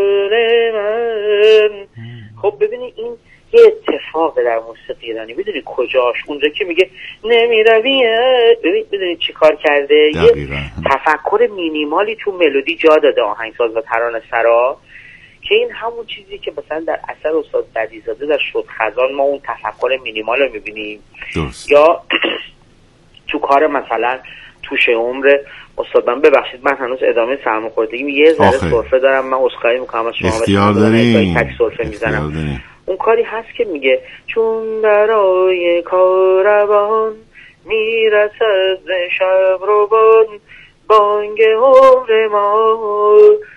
من. خب ببینید این یه اتفاق در موسیقی ایرانی. میدونی کجاش؟ اونجا که میگه نمیروی. ببینید چی کار کرده. یه تفکر مینیمالی تو ملودی جا داده آهنگساز و ترانه‌سرا، که این همون چیزی که مثلا در اثر استاد بدیع‌زاده در شد خزان ما اون تفکر مینیمال رو میبینیم. یا تو کار مثلا توش عمر استاد، من ببخشید من هنوز ادامه سرماخوردگی یه ذره سرفه دارم، من عذرخواهی میکنم از شما. اختیار داریم. تک سرفه میزنم. اون کاری هست که میگه چون برای کاروان میرسد شب روان بانگ عمر ما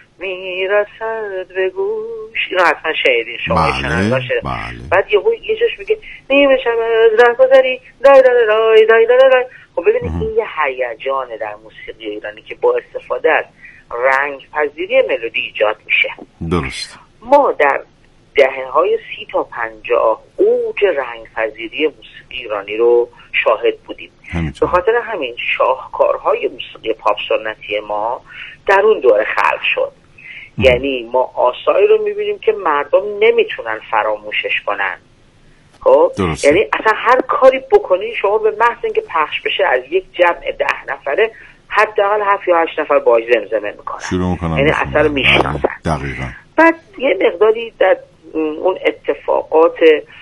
میرسد به گوش. اینو حتما شنیدین شما. بعد یه جاش میگه نیمه شب از ره گذری دای دای دای دای دای دای. خب ببینید این یه هیجانه در موسیقی ایرانی که با استفاده از رنگ پذیری ملودی ایجاد میشه. درست. ما در دهه‌های 30 تا 50 اوج رنگ پذیری موسیقی ایرانی رو شاهد بودیم. به خاطر همین شاهکارهای موسیقی پاپ سنتی ما در اون دوره خلق شد. یعنی ما آثاری رو میبینیم که مردم نمیتونن فراموشش کنن. خب یعنی اصلا هر کاری بکنی شما به محض اینکه پخش بشه از یک جمع 10 نفره حداقل 7 یا 8 نفر باهاش زمزمه میکنن، شروع میکنن، یعنی اثر رو میشناسن. دقیقاً. بعد یه مقداری در اون اتفاقات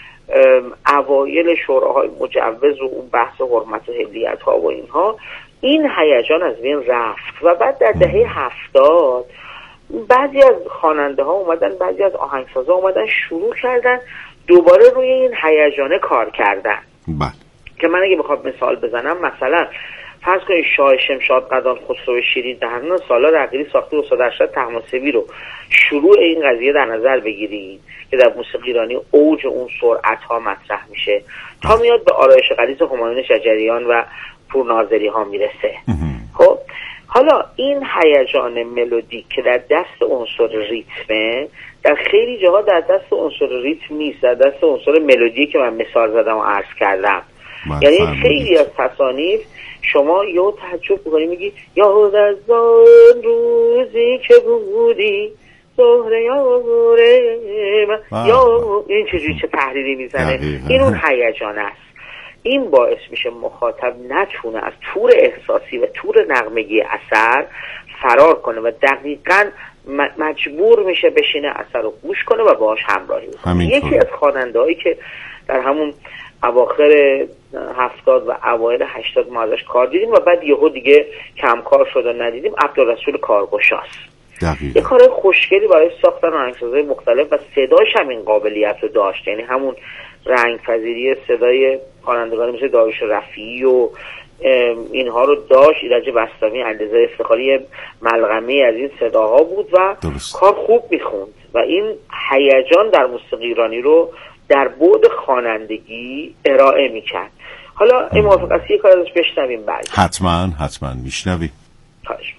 اوایل شوراهای مجوز و اون بحث حرمت و حلیت ها و اینها، این هیجان از بین رفت و بعد در دهه 70 بعضی از خواننده ها اومدن، بعضی از آهنگسازا اومدن شروع کردن دوباره روی این هیجانه کار کردن. که من اگه بخوام مثال بزنم، مثلا فرض کنید شاه شمشاد قدان خسرو شیرین در همون سال‌ها رقیلی ساخته استاد ارشد طهماسبی رو شروع این قضیه در نظر بگیرید که در موسیقی ایرانی اوج اون سرعت‌ها مطرح میشه تا میاد به آرایش غلیظ همایون شجریان و پورناظری ها میرسه. خب حالا این هیجان ملودیک که در دست عنصر ریتمه، در خیلی جاها در دست عنصر ریتم نیست، در دست عنصر ملودی که من مثال زدم و عرض کردم. یعنی خیلی از تصانیف شما یا تعجب می‌کنی میگی یاد از آن روزی که بودی زهره یاره یا این چجوری چه تحریری میزنه. این اون هیجان است. این باعث میشه مخاطب نتونه از تور احساسی و تور نغمگی اثر فرار کنه و دقیقاً مجبور میشه بشینه اثر رو گوش کنه و باهاش همراهی کنه. یکی از خواننده‌هایی که در همون اواخر 70 و اوایل 80 ما ازش کار دیدیم و بعد یهو دیگه کم کار شد و ندیدیم، عبدالرسول کارگشاست. یه کار خوشگلی برای ساختن آهنگسازهای مختلف و صداش هم این قابلیت رو داشت، یعنی همون رنگ پذیری صدای خوانندگان مثل داریوش رفیعی و اینها رو داشت. ایرج بستامی، علیرضا افتخاری ملغمه از این صداها بود و کار خوب میخوند و این هیجان در موسیقی ایرانی رو در بعد خوانندگی ارائه میکرد. حالا این موافق است یه کار ازش بشنویم بعد؟ حتما میشنویم. خواهش.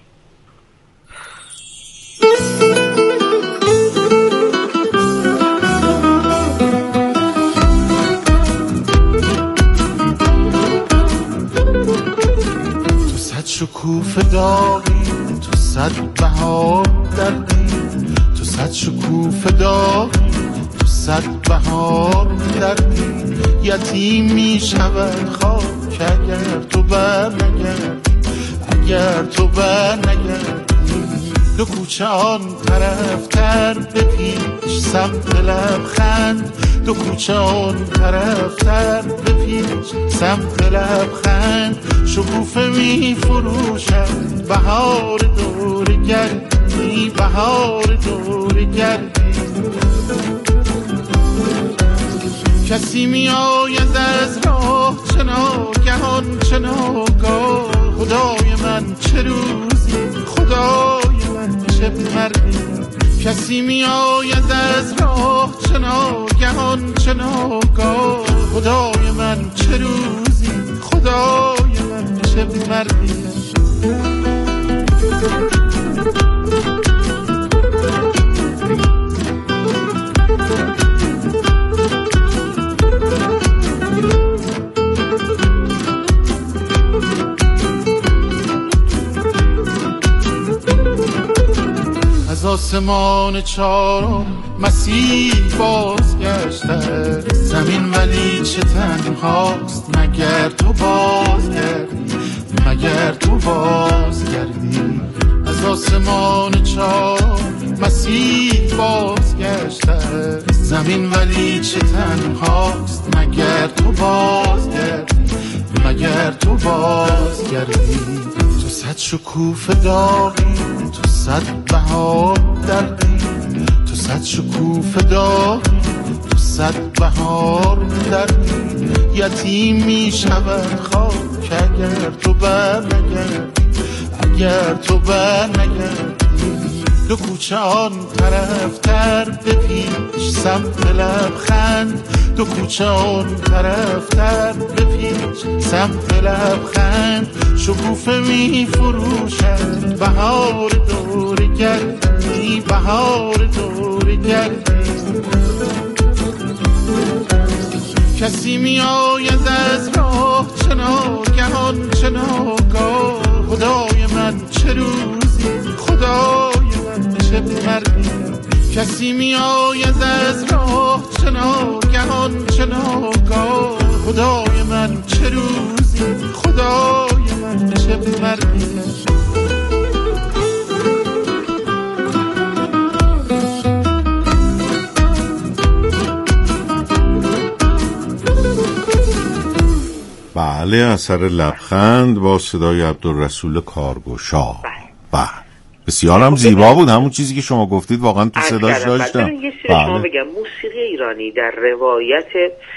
تو صد شکوفه داری، تو صد بهار دردی، تو صد شکوفه داری، تو صد بهار دردی. یتیم می شود خاک اگر تو بر نگردی، اگر تو بر نگردی. دو کوچه آن طرف تر بپیچ سمت لبخند، دو کوچه آن طرف تر بپیچ سمت لبخند. شکوفه می فروشد بهار دور گردی، بهار دور گردی. کسی می آید از راه چه ناگهان چه ناگاه، خدای من چه روزی، خدای من چه مردی. کسی می آید از راه چه ناگهان چه ناگاه، خدای من چه روزی، خدای من چه مردی. آسمان چارم مسیح بازگشته، زمین ولی چه تنهاست مگر تو بازگردی، مگر تو بازگردی. از آسمان چارم مسیح بازگشته، زمین ولی چه تنهاست مگر تو بازگردی، مگر تو بازگردی. تو صد شکوفه داری، تو صد بهار دردی، تو صد شکوفه داری، تو صد بهار دردی. یتیم می شود خاک اگر تو بر نگردی، اگر تو بر نگردی. دو کوچه آن طرف تر بپیچ سمت لبخند، دو کوچه آن طرف تر بپیچ سمت لبخند. شکوفه می فروشد بهار دور گردی، بهار دور گردی. کسی می آید از راه چه ناگهان چه ناگاه، خدای من چه روزی، خدای من چه مردی. کسی می آید از راه چه ناگهان چه ناگاه، خدای من چه روزی، خدای من چه مردی. بله، اثر لبخند با صدای عبدالرسول کارگوشا. بله، بسیار هم زیبا بود، همون چیزی که شما گفتید واقعا تو صداش داشتم. یه چیزی شما بگم، موسیقی ایرانی در روایت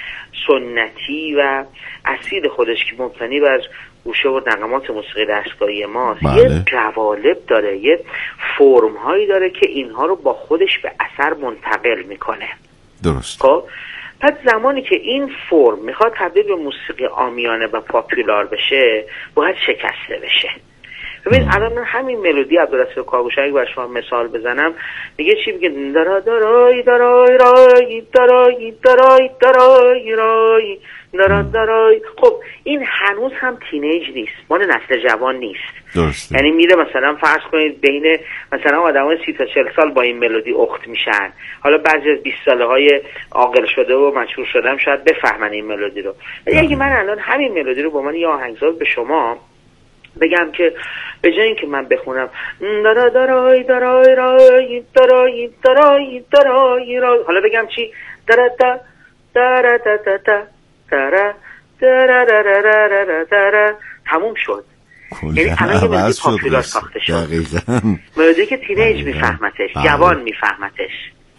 سنتی و اصیل خودش که مبتنی بر گوشه و نغمات موسیقی دستگاهی ماست، یه جوالب داره، یه فرم هایی داره که اینها رو با خودش به اثر منتقل میکنه. درست. خب پس زمانی که این فرم میخواد تبدیل به موسیقی عامیانه و پاپولار بشه، باید شکسته بشه. ببین الان من همین ملودی عبدالرسول کارگوشا اگه برای شما مثال بزنم، میگه چی؟ میگه درا درای درای رای درای درای درای رای درا درای. خب این هنوز هم تینیج نیست، مال نسل جوان نیست. درسته. یعنی میره مثلا فرض کنید بین مثلا آدمای 30 تا 40 سال با این ملودی اخت میشن، حالا بعضی از 20 ساله های عاقل شده و مشهور شدم شاید بفهمن این ملودی رو. ولی اگه من الان همین ملودی رو با من یه آهنگساز به شما بگم که به جای اینکه من بخونم درا درای درای رای درای درای درای رای، حالا بگم چی؟ درا دا درا دا دا دا درا درا درا درا، تموم شد. یعنی الان یه ملودی پاپولار ساخته شد، ملودی که تینیج میفهمتش، جوان میفهمتش.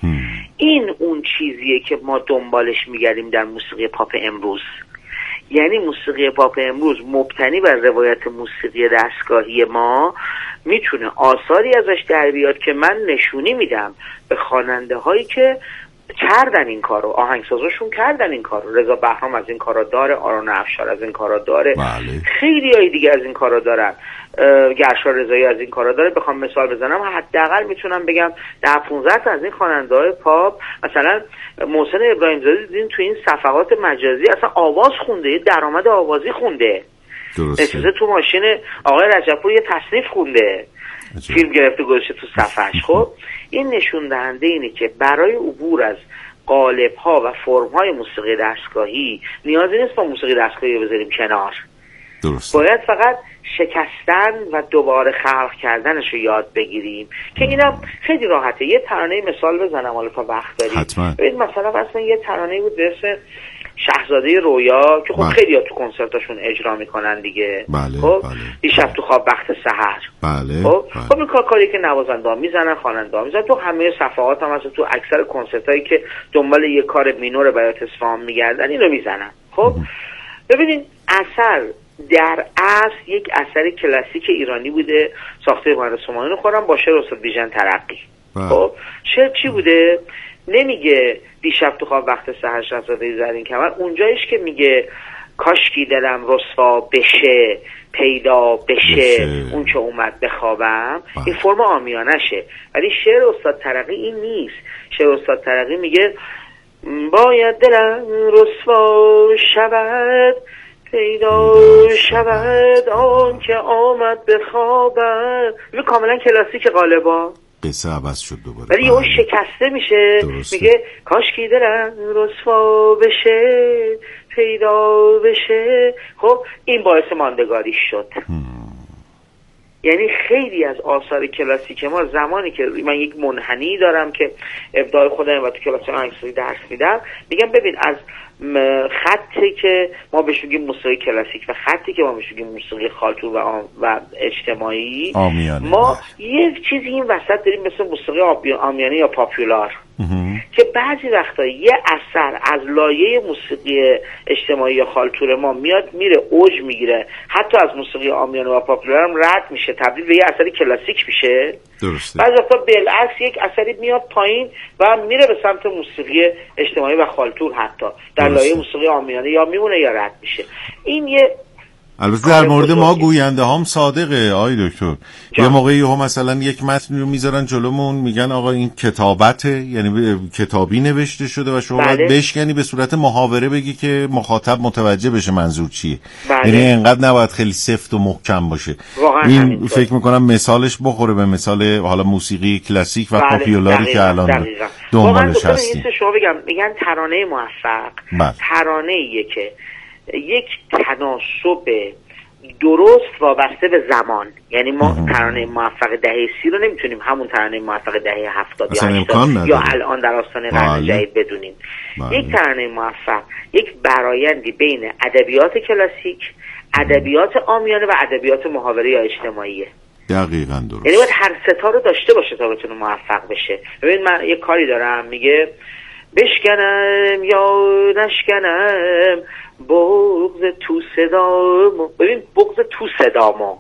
این اون چیزیه که ما دنبالش میگردیم در موسیقی پاپ امروز. یعنی موسیقی پاپ امروز مبتنی بر روایت موسیقی دستگاهی ما میتونه آثاری ازش در بیاد که من نشونی میدم به خواننده هایی که کردن این کارو، آهنگسازاشون کردن این کارو. رضا بهرام از این کارا داره، آرون افشار از این کارا داره، خیلی های دیگه از این کارا دارن، گرشا رضایی از این کارا داره. بخوام مثال بزنم حداقل میتونم بگم 10-15 تا از این خواننده‌های پاپ، مثلا محسن ابراهیم زاده دیدین تو این صفحات مجازی اصلا آواز خونده، یه درآمد آوازی خونده. درسته. تو ماشین آقای رجبپور یه تصنیف خونده، فیلم گرفته گذاشته تو صفحش. خب این نشون دهنده اینه که برای عبور از قالب‌ها و فرم‌های موسیقی دستگاهی نیازی نیست با موسیقی دستگاهی بذاریم کنار. درسته. باید فقط شکستن و دوباره خلق کردنش رو یاد بگیریم که اینم خیلی راحته. یه ترانه مثال بزنم حالا تا وقت داریم. ببین مثلا اصلا یه ترانه بود به اسم شاهزاده رویا که خب خیلی ها تو کنسرتاشون اجرا میکنن دیگه. خب دیشب تو خواب وقت سحر. خب این کاری که نوازنده ها میزنن، خواننده ها میزنن، تو همه صفحات هم هست، تو اکثر کنسرت هایی که دنبال یه کار مینور بیات اصفهان میگردن اینو میزنن. خب ببینین اثر در اصل یک اثر کلاسیک ایرانی بوده، ساخته مهندس همایون خرم با شعر استاد بیژن ترقی. خب شعر چی بوده؟ نمیگه دیشب تو خواب وقت سحر شاهزاده زرین کمر، اونجایش که میگه کاشکی دلم رسوا بشه پیدا بشه اون که اومد بخوابم، این فرم عامیانشه. ولی شعر استاد ترقی این نیست. شعر استاد ترقی میگه باید دلم رسوا شود پیدا شود آن که آمد بخوابم. این کاملا کلاسیک غالبا. قصه عوض شد دوباره. ولی یهو شکسته میشه. درسته. میگه کاش کی دلم رسوا بشه پیدا بشه. خب این باعث ماندگاریش شد. یعنی خیلی از آثار کلاسیک ما زمانی که من یک منحنی دارم که ابداع خودم و تو کلاس آهنگسازی درس میدم، میگم ببین از خطی که ما بهش میگیم موسیقی کلاسیک و خطی که ما بهش میگیم موسیقی خالتور و اجتماعی ما یه چیزی این وسط داریم مثل موسیقی عامیانه یا پاپولار که بعضی وقتا یه اثر از لایه موسیقی اجتماعی یا خالتور ما میاد میره اوج میگیره، حتی از موسیقی عامیانه و پاپولار هم رد میشه، تبدیل به یه اثر کلاسیک میشه. درسته. بعضی وقتا بالعکس یک اثری میاد پایین و میره به سمت موسیقی اجتماعی و خالتور، حتی در لایه موسیقی عامیانه یا میمونه یا رد میشه. این یه البته در مورد ما گوینده هم صادقه آقای دکتر. یه موقعی هم مثلا یک متن رو میذارن جلومون میگن آقا این کتابته، یعنی کتابی نوشته شده و شما باید بشکنی به صورت محاوره بگی که مخاطب متوجه بشه منظور چیه. یعنی اینقدر نباید خیلی سفت و محکم باشه. این فکر میکنم مثالش بخوره به مثال حالا موسیقی کلاسیک و پاپولاری که الان دنبالش هستیم. شما میگن ترانه موفق ترانه‌ایه که یک تناسب درست وابسته به زمان. یعنی ما ترانه موفق دهه 30 رو نمیتونیم همون ترانه موفق دهه 70 یا 80 یا الان در آستانه قرن جدید بدونیم. یک ترانه موفق یک برآیندی بین ادبیات کلاسیک، ادبیات عامیانه و ادبیات محاوره یا اجتماعیه. دقیقاً درست. یعنی باید هر ستا رو داشته باشه تا بتونه موفق بشه. ببین من یه کاری دارم میگه بشکنم یا نشکنم بغض تو صدامو. ببین بغض تو صدامو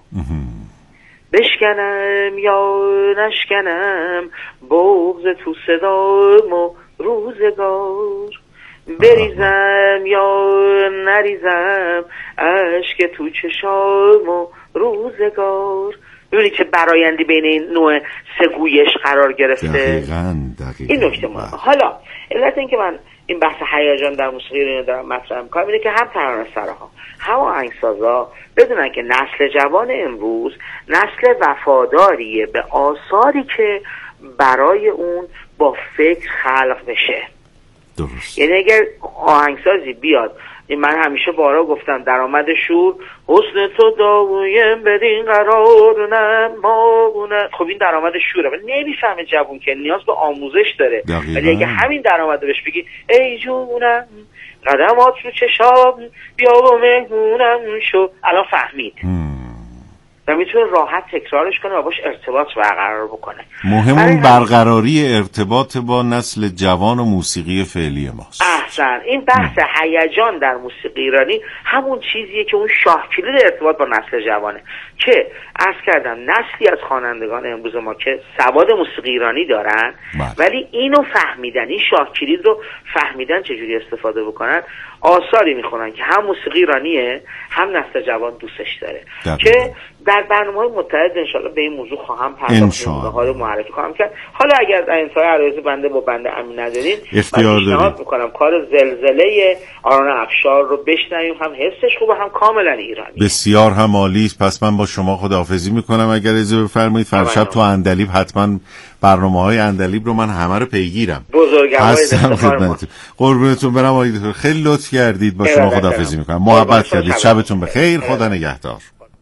بشکنم یا نشکنم بغض تو صدامو روزگار بریزم یا نریزم اشک تو چشامو روزگار. ببینید که برایندی بین این نوع سگویش قرار گرفته. دقیقاً. این نکته مهمه. حالا علت این که من این بحث هیجان در موسیقی رو دارم مطرح می‌کنم اینه که هم ترانه‌سراها هم آهنگسازا بدونن که نسل جوان امروز نسل وفاداریه به آثاری که برای اون با فکر خلق بشه. درست. یعنی اگر آهنگسازی بیاد، من همیشه بارا گفتم درآمد شور حسن تو داویم بدین قرار نمونه. خب این درآمد شوره ولی نمیفهمه جوون که نیاز به آموزش داره. ولی اگه همین درآمد بهش بگی ای جونم قدمات رو چشام بیا و مهمونم شو، الان فهمید و میتونه راحت تکرارش کنه و باش ارتباط برقرار بکنه. مهم اون برقراری ارتباط با نسل جوان و موسیقی فعلی ماست. احسن. این بحث هیجان در موسیقی ایرانی همون چیزیه که اون شاه کلید ارتباط با نسل جوانه که عرض کردم نسلی از خوانندگان امروز ما که سواد موسیقی ایرانی دارن ولی اینو فهمیدن، این شاه کلید رو فهمیدن چجوری استفاده بکنن، آثاری میخونن که هم موسیقی ایرانیه هم نسل جوان دوستش داره. که در برنامه‌های متعدد انشالله به این موضوع خواهم پرداخت، ها رو معرفی خواهم کرد. حالا اگر در انتهای عرایض بنده با بنده امین ندارین پیشنهاد میکنم کار زلزله آرون افشار رو بشنویم، هم حسش خوبه هم کاملا ایرانی. بسیار هم عالی است. پس من با شما خداحافظی میکنم. اگر اجازه بفرمایید فرشب تو اندلیب حتما برنامه‌های اندلیب رو من همه رو پیگیرم. بزرگوار قربونتون برم آقای دکتر، خیلی لطف کردید. با شما خداحافظی میکنم. محبت کردید. شبتون بخیر. خدا نگهدار.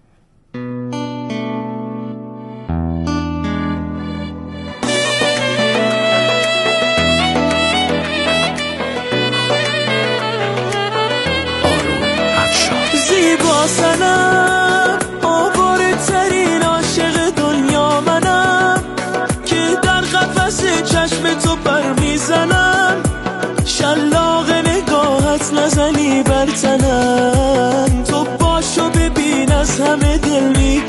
سنم آواره ترین عاشق دنیا منم که در قفس چشم تو پر میزنم، شلاق نگاهت نزنی بر تنم، تو باشو ببین از همه دل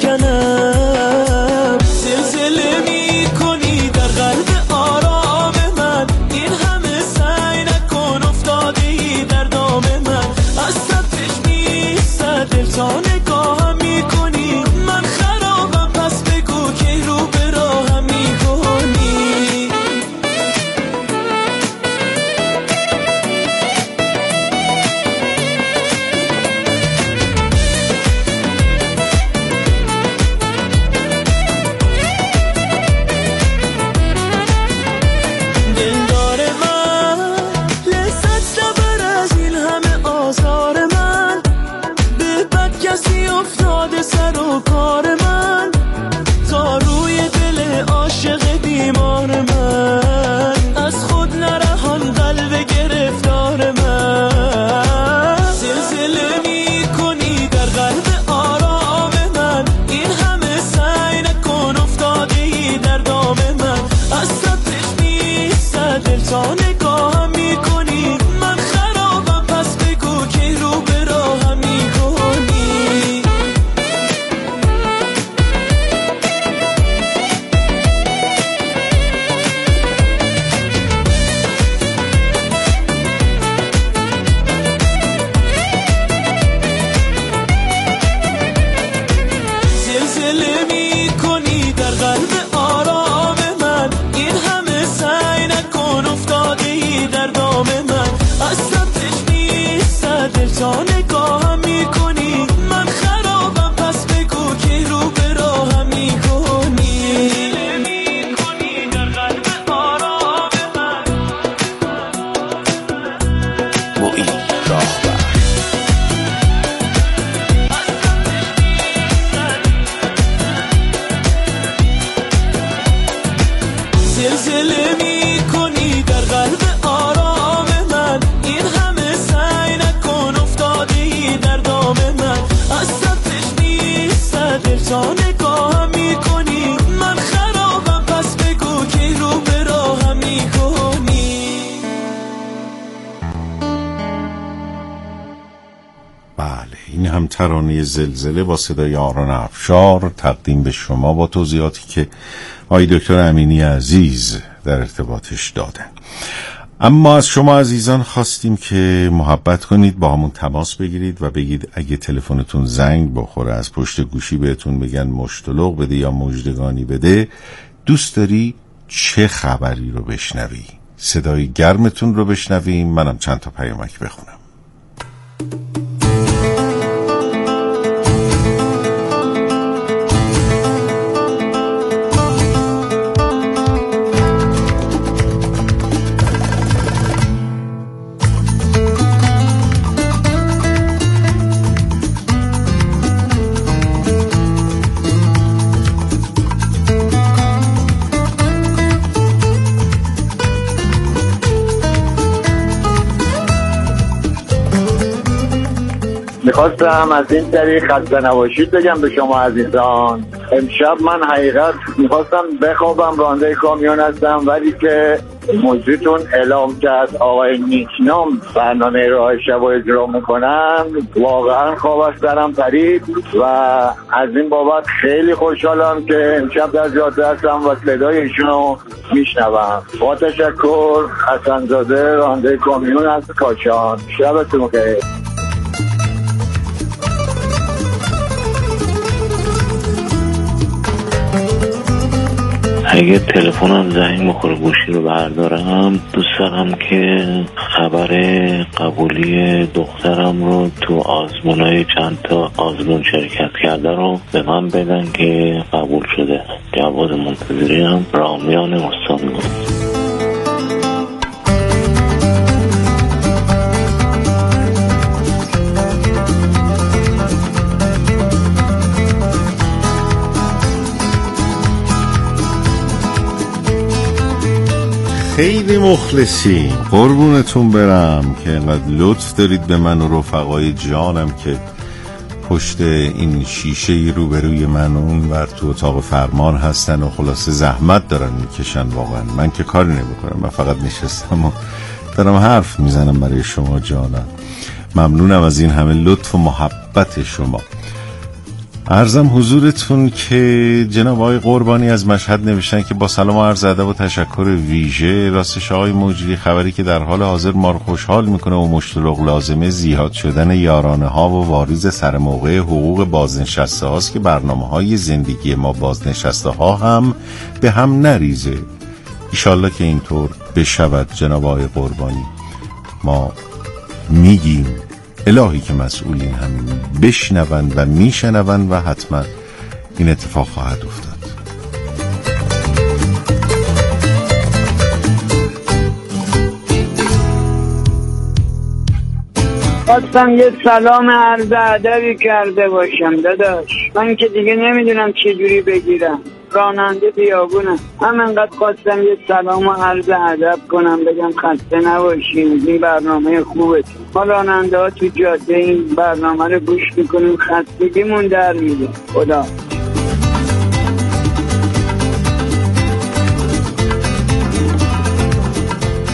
میکنم، زلزله میکنی در قلب آرام من، این همه سعی نکن افتادی در دام من، از صفش میسته دل تا نگاهم میکنی، من خرابم پس بگو که رو به راهم میکنی. تا نگاهم میکنی من خرابم پس بگو که رو به راهم میکنی زلزله میکنی در قلب آرام من این همه سعی نکن افتاده ای در دام من اصلا پیش نیست دل تا نگاهم میکنی من خرابم پس بگو که رو به راهم میکنی در قلب آرام من با این راه زلزله میکنی در قلب آرام من این همه سعی نکن افتاده ای در دام من اصلا پیش نیست دل تا نگاهم میکنی من خرابم پس بگو که رو به راهم میکنی بله، این هم ترانه زلزله با صدای آران افشار تقدیم به شما با توضیحاتی که آقای دکتر امینی عزیز در ارتباطش دادن. اما از شما عزیزان خواستیم که محبت کنید، با همون تماس بگیرید و بگید اگه تلفنتون زنگ بخوره از پشت گوشی بهتون بگن مشتلق بده یا مژدگانی بده، دوست داری چه خبری رو بشنوی؟ صدای گرمتون رو بشنویم؟ منم چند تا پیامک بخونم. میخواستم از این طریق خسته نباشید بگم به شما عزیزان. امشب من حقیقت میخواستم بخوابم، راننده کامیون هستم، ولی که موضوعتون اعلام کرد آقای نیکنام برنامه راه شب و اجرا میکنن، واقعا خواب از سرم پرید و از این بابت خیلی خوشحالم که امشب در جاده هستم و صدای ایشونو میشنوم. با تشکر. حسنزاده، راننده کامیون از کاشان. شبتون بخیر. اگه تلفنم زنگ بخوره گوشی رو بردارم، دوست دارم که خبر قبولی دخترم رو تو آزمونای چند تا آزمون شرکت کرده رو به من بدن که قبول شده. جواد منتظری هم، رامیان استان گفت. خیلی مخلصی، قربونتون برم که اینقدر لطف دارید به من و رفقای جانم که پشت این شیشه روبروی من اون ور تو اتاق فرمان هستن و خلاصه زحمت دارن میکشن. واقعا من که کاری نمیکنم، من فقط نشستم و دارم حرف میزنم برای شما جانم. ممنونم از این همه لطف و محبت شما. عرضم حضورتون که جناب آقای قربانی از مشهد نوشتن که با سلام و عرض ادب و تشکر ویژه. راستش آقای مجری، خبری که در حال حاضر ما رو خوشحال میکنه و مشتلق لازمه زیاد شدن یارانه ها و واریز سر موقع حقوق بازنشسته هاست که برنامه های زندگی ما بازنشسته ها هم به هم نریزه. ایشالله که اینطور بشود جناب آقای قربانی. ما میگیم الهی که مسئولین هم بشنوند و میشنوند و حتما این اتفاق خواهد افتاد. خواستم یه سلام عرض ادبی کرده باشم داداش. من که دیگه نمیدونم چه جوری بگیرم، راننده بیابونم. همینقدر خواستم یه سلام و عرض ادب کنم، بگم خسته نباشیم، این برنامه خوبه. ما راننده ها تو جاده این برنامه رو گوش میکنیم، خستگیمون در میده. خدا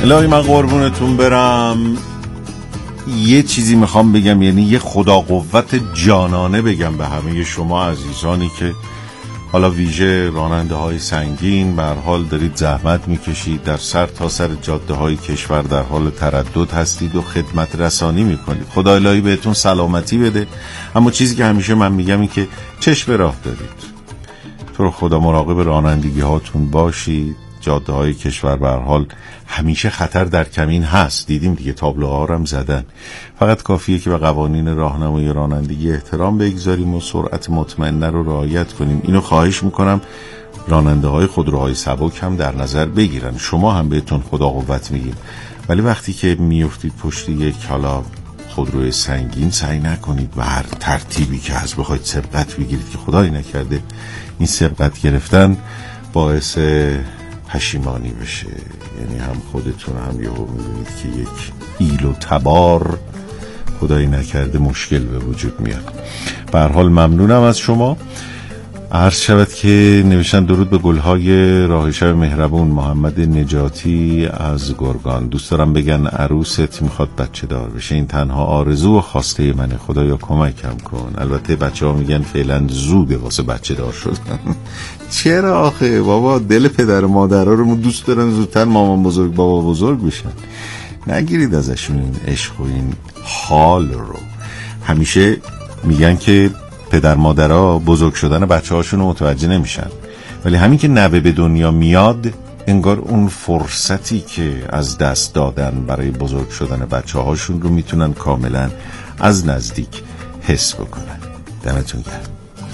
الهی من قربونتون برم. یه چیزی میخوام بگم، یعنی یه خدا قوت جانانه بگم به همه شما عزیزانی که حالا ویژه راننده های سنگین به هر حال دارید زحمت میکشید، در سر تا سر جاده های کشور در حال تردد هستید و خدمت رسانی میکنید. خدا الهی بهتون سلامتی بده. اما چیزی که همیشه من میگم این که چشم راه دارید، تو رو خدا مراقب رانندگی هاتون باشید. جاده های کشور به هر حال همیشه خطر در کمین هست، دیدیم دیگه، تابلوها رو هم زدن. فقط کافیه که به قوانین راهنمایی رانندگی احترام بگذاریم و سرعت مطمئنه رو رعایت کنیم. اینو خواهش میکنم راننده های خودروهای سبک هم در نظر بگیرن. شما هم بهتون خدا قوت میگیم، ولی وقتی که میافتید پشت یک حالا خودروی سنگین سعی نکنید به هر ترتیبی که هست بخواید سبقت بگیرید که خدایی نکرده این سبقت گرفتن باعث پشیمانی بشه. یعنی هم خودتون هم یهو میبینید که یک ایل و تبار خدایی نکرده مشکل به وجود میاد. به هر حال ممنونم از شما. عرض شود که نوشتن درود به گلهای راه شب مهربون. محمد نجاتی از گرگان. دوست دارم بگن عروست میخواد بچه دار بشه، این تنها آرزو و خواسته منه، خدایا کمکم کن. البته بچه ها میگن فعلا زوده واسه بچه دار شدن. چرا آخه بابا، دل پدر و مادر رو دوست دارن زودتر مامان بزرگ بابا بزرگ بشن. نگیرید ازشون این عشق و این حال رو. همیشه میگن که پدر مادرها بزرگ شدن بچه هاشون رو متوجه نمیشن، ولی همین که نوه به دنیا میاد انگار اون فرصتی که از دست دادن برای بزرگ شدن بچه هاشون رو میتونن کاملا از نزدیک حس بکنن. دمتون گرم.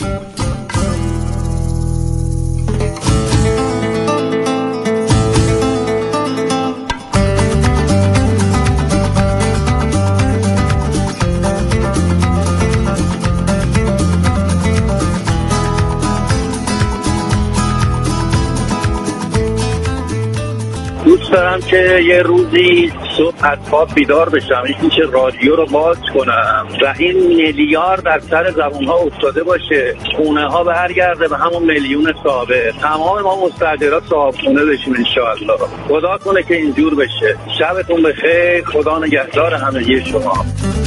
دوست دارم که یه روزی صبح از خواب بیدار بشم، این که رادیو رو باز کنم و این میلیارد در سر زبونها افتاده باشه، خونه ها برگرده به همون میلیون سابق، تمام ما مستاجرها صاحب خونه بشیم انشاءالله. خدا کنه که اینجور بشه. شبتون بخیر، خدا نگهدار همگی شما.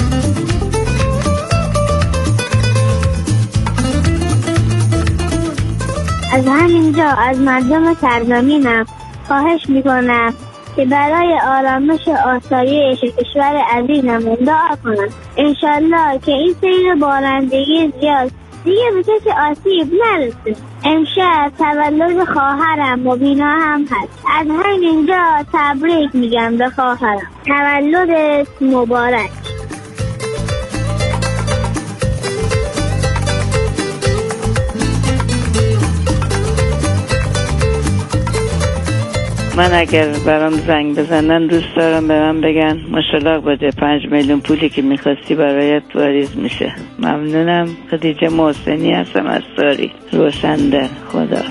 از همینجا از مردم سرزمینم خواهش میکنم که برای آرامش آسایش کشور عزیزمون دعا کنم، انشالله که این سیر بارندگی زیاد دیگه به کسی آسیب نرسه. امشب تولد خواهرم مبینا هم هست، از همینجا تبریک میگم به خواهرم، تولدت مبارک. من اگر برام زنگ بزنن دوست دارم به من بگن ماشاءالله باشه 5 میلیون پولی که میخواستی برایت واریز میشه. ممنونم. خدیجه محسنی هستم از ساری روشنده. خدا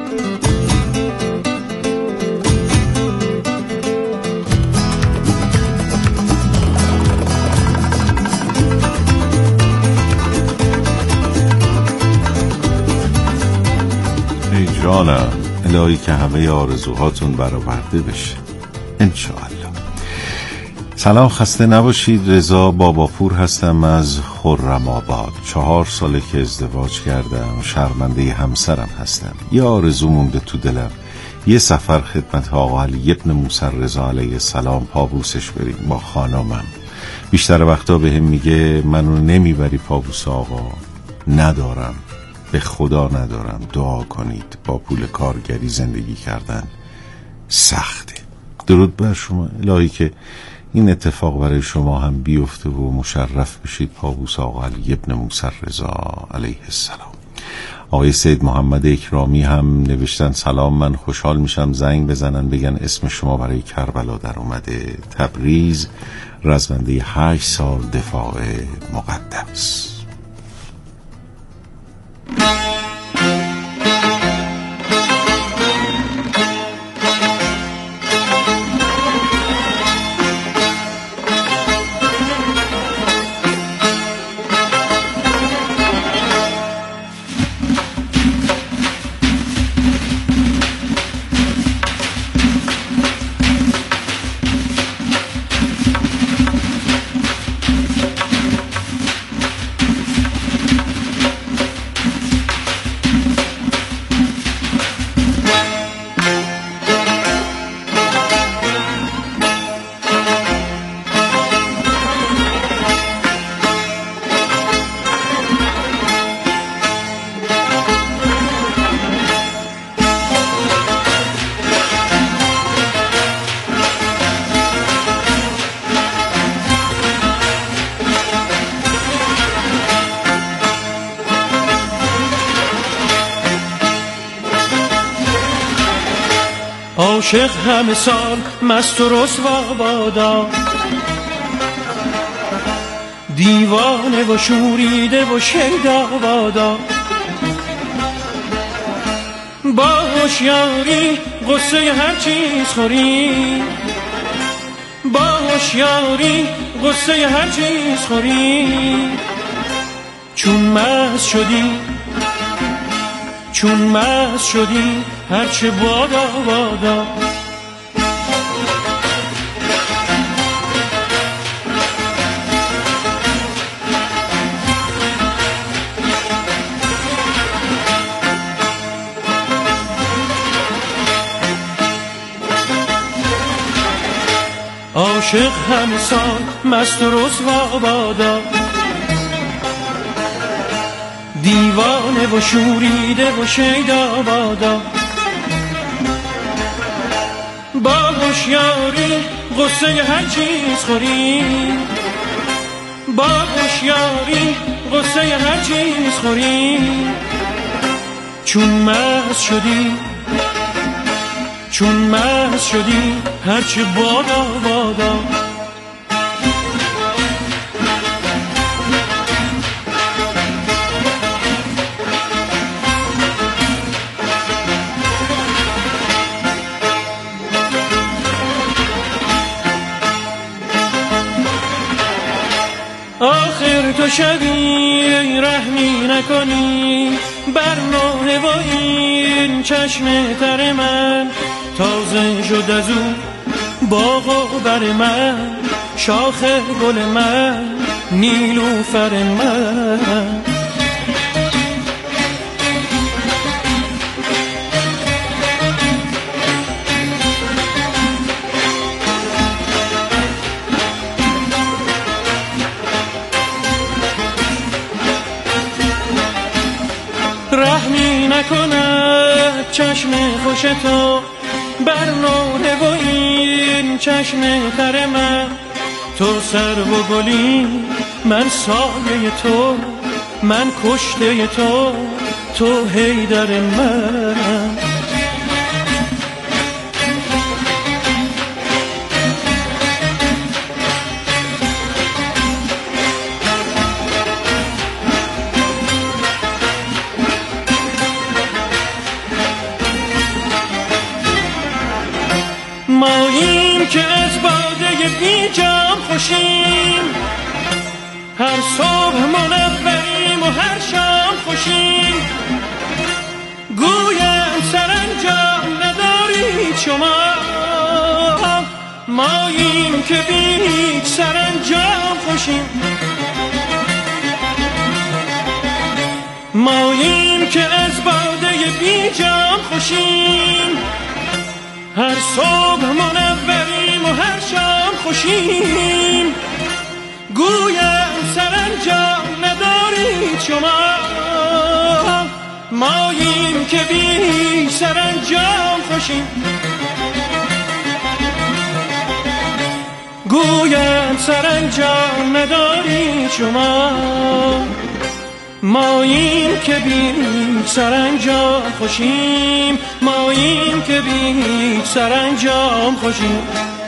ای جانم، الهی که همه آرزوهاتون برآورده بشه انشاءالله. سلام، خسته نباشید. رضا باباپور هستم از خرم آباد. 4 ساله که ازدواج کردم، شرمنده همسرم هستم. یه آرزو مونده تو دلم، یه سفر خدمت آقا علی ابن موسی رضا علیه السلام پابوسش بریم با خانمم. بیشتر وقتا به هم میگه منو نمیبری پابوس آقا. ندارم، به خدا ندارم. دعا کنید، با پول کارگری زندگی کردن سخته. درود بر شما. الهی که این اتفاق برای شما هم بیفته و مشرف بشید پابوس آقا علی ابن موسی رضا علیه السلام. آقای سید محمد اکرامی هم نوشتن سلام، من خوشحال میشم زنگ بزنن بگن اسم شما برای کربلا در اومده. تبریز، رزمنده 8 سال دفاع مقدس. عاشق همه سال مست و رسوا بادا، دیوانه و شوریده و شیدا بادا. با هوشیاری قصه هر چیز خوری، با هوشیاری قصه هر چیز خوری. چون مست شدی، چون مست شدی هرچه بادا بادا. عاشق همه سال مست و رسوا بادا، دیوانه و شوریده و شیدا بادا. با هوشیاری قصه هر چیز خوری، با هوشیاری قصه هر چیز خوری. چون مست شدی، چون مست شدی هرچه بادا بادا. آخر تو شبی رحمی نکنی بر نوحه و این چشم تر من. تازه شد از او باغ و بر من، شاخ گل من، نیلوفر من. رحمی نکند چشم خوش تو بر نوحه و این چشم تر من. تو سرو و گلی، من سایه تو، من کشته تو، تو حیدر من. ماییم که از باده بی جام خوشیم، هر صبح منوریم و هر شام خوشیم. گویم سرانجام ندارید شما، ماییم که بی هیچ سرانجام خوشیم. ماییم که از باده بی جام خوشیم، هر صبح منوریم و هر شام خوشیم. گویم سرانجام ندارید شما، ماییم که بی سرانجام خوشیم. گویم سرانجام ندارید شما، ماییم که بی سرانجام خوشیم. ماییم که بی سرانجام خوشیم.